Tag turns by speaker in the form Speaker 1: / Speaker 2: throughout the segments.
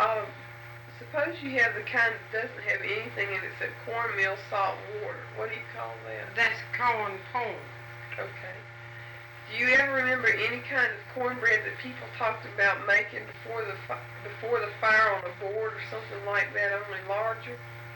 Speaker 1: Um, suppose you have the kind that doesn't have anything in it except cornmeal, salt, and water. What do you call that?
Speaker 2: That's corn pone.
Speaker 1: Okay. Do you ever remember any kind of cornbread that people talked about making before the fire on a board or something like that, only larger?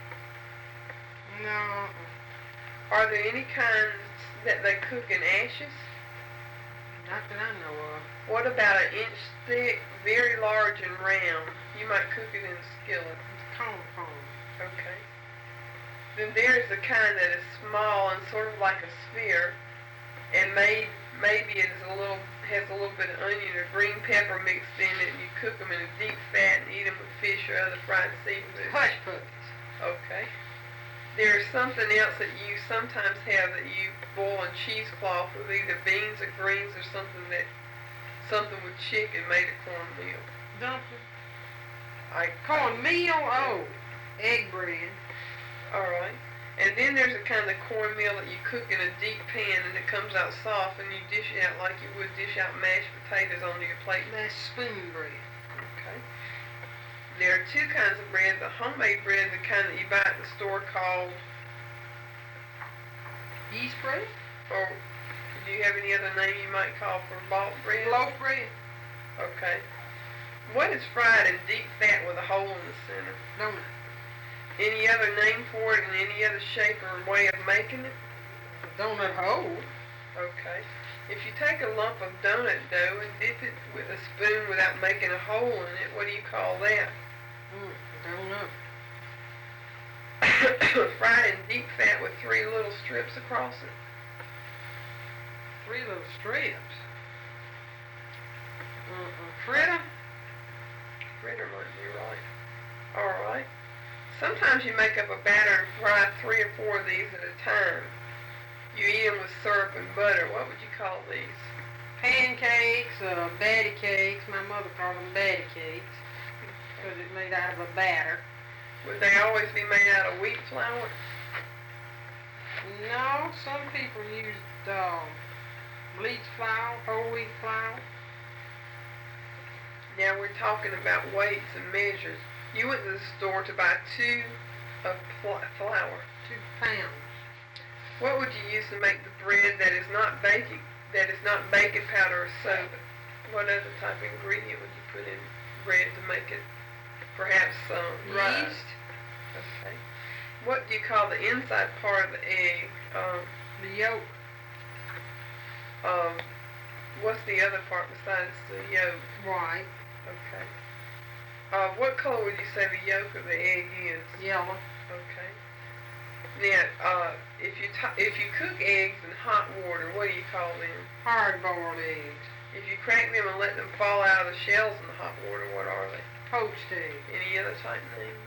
Speaker 2: No.
Speaker 1: Are there any kinds that they cook in ashes?
Speaker 2: Not that I know of.
Speaker 1: What about an inch thick, very large and round? You might cook it in a skillet.
Speaker 2: It's corn pone.
Speaker 1: Okay. Then there's the kind that is small and sort of like a sphere, and maybe it is has a little bit of onion or green pepper mixed in it, and you cook them in a deep fat and eat them with fish or other fried seafood.
Speaker 2: Hush puppies.
Speaker 1: Okay. There's something else that you sometimes have that you boil in cheesecloth with either beans or greens or something with chicken made of cornmeal.
Speaker 2: Dumpling.
Speaker 1: I
Speaker 2: Cornmeal? Oh. Egg bread.
Speaker 1: Alright. And then there's a kind of cornmeal that you cook in a deep pan and it comes out soft and you dish it out like you would dish out mashed potatoes onto your plate.
Speaker 2: That's spoon bread.
Speaker 1: Okay. There are two kinds of bread. The homemade bread, the kind that you buy at the store called,
Speaker 2: Yeast bread?
Speaker 1: or do you have any other name you might call for bought bread?
Speaker 2: Loaf bread?
Speaker 1: Okay. What is fried in deep fat with a hole in the center?
Speaker 2: Donut.
Speaker 1: Any other name for it and any other shape or way of making it?
Speaker 2: Donut hole?
Speaker 1: Okay. If you take a lump of donut dough and dip it with a spoon without making a hole in it, what do you call that?
Speaker 2: Don't know.
Speaker 1: Fried in deep fat with 3 little strips across it.
Speaker 2: 3 little strips. Fritter?
Speaker 1: Fritter might be right. Alright. Sometimes you make up a batter and fry 3 or 4 of these at a time. You eat them with syrup and butter. What would you call these?
Speaker 2: Pancakes, batty cakes. My mother called them batty cakes because it's made out of a batter.
Speaker 1: Would they always be made out of wheat flour?
Speaker 2: No, some people use bleached flour, whole wheat flour.
Speaker 1: Now we're talking about weights and measures. You went to the store to buy 2 of flour.
Speaker 2: 2 pounds.
Speaker 1: What would you use to make the bread that is not baking powder or soda? What other type of ingredient would you put in bread to make it perhaps rise?
Speaker 2: Yeast.
Speaker 1: Okay. What do you call the inside part of the egg?
Speaker 2: The yolk.
Speaker 1: What's the other part besides the yolk?
Speaker 2: White.
Speaker 1: Okay. What color would you say the yolk of the egg is?
Speaker 2: Yellow.
Speaker 1: Okay. Now, if you cook eggs in hot water, what do you call them?
Speaker 2: Hard-boiled eggs.
Speaker 1: If you crack them and let them fall out of the shells in the hot water, what are they?
Speaker 2: Poached eggs.
Speaker 1: Any other type name?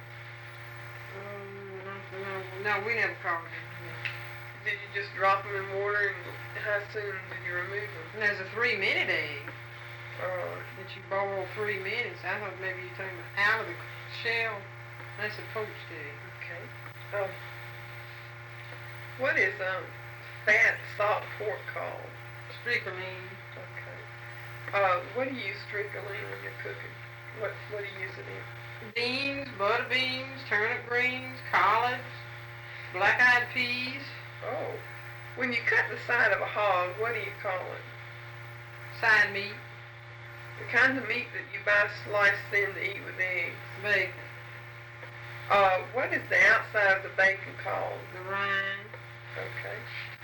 Speaker 2: No, we never called them.
Speaker 1: Did you just drop them in water, and how soon did you remove them?
Speaker 2: And there's a 3-minute egg that you boil 3 minutes. I thought maybe you took them out of the shell. That's a poached egg.
Speaker 1: Okay. What is fat salt pork called?
Speaker 2: Stricoline.
Speaker 1: Okay. What do you use stricoline when you're cooking? What do you use it in?
Speaker 2: Beans, butter beans, turnip greens, collards, black-eyed peas.
Speaker 1: Oh. When you cut the side of a hog, what do you call it?
Speaker 2: Side meat.
Speaker 1: The kind of meat that you buy sliced thin to eat with eggs.
Speaker 2: Bacon.
Speaker 1: What is the outside of the bacon called?
Speaker 2: The rind.
Speaker 1: Okay.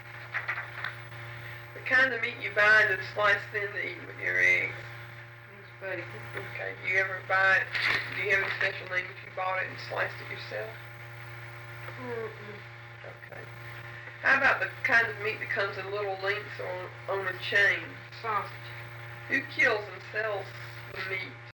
Speaker 1: The kind of meat you buy that's sliced thin to eat with your eggs.
Speaker 2: It's bacon.
Speaker 1: Okay. Do you ever buy it? Do you have a special name if you bought it and sliced it yourself? Okay. How about the kind of meat that comes in little links on a chain?
Speaker 2: Sausage.
Speaker 1: Who kills and sells the meat?